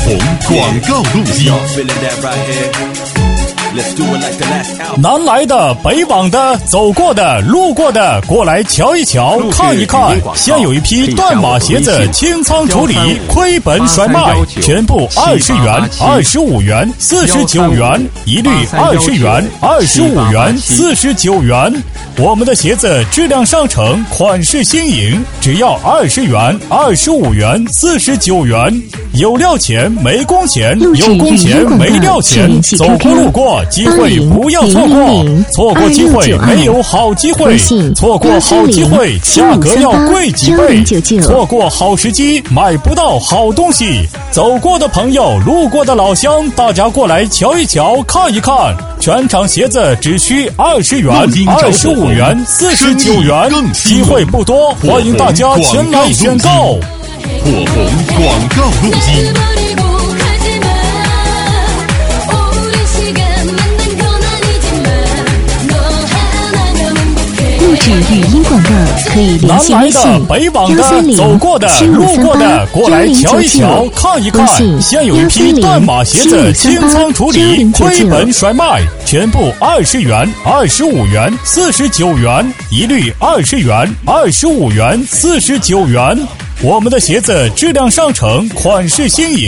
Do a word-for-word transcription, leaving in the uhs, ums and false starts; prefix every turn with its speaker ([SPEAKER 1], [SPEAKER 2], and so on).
[SPEAKER 1] 红广告录机。南来的、北往的、走过的、路过的，过来瞧一瞧、看一看。现有一批断码鞋子清仓处理，亏本甩卖，全部二十元、二十五元、四十九元，一律二十元、二十五元、四十九元。我们的鞋子质量上乘，款式新颖，只要二十元、二十五元、四十九元。有料钱没工钱，有工钱没料钱。走过路过，机会不要错过，错过机会没有好机会，错过好机会价格要贵几倍，错过好时机买不到好东西。走过的朋友，路过的老乡，大家过来瞧一瞧，看一看。全场鞋子只需二十元、二十五元、四十九元，机会不多，欢迎大家前来选购。
[SPEAKER 2] 火红广告录机。
[SPEAKER 3] 录制语音广告可以联系微信
[SPEAKER 1] 幺三零七五三八幺零九九， 看一看。现有一批断码鞋子清仓处理，亏本甩卖，全部二十元、二十五元、四十九元，一律二十元、二十五元、四十九元。我们的鞋子质量上乘，款式新颖。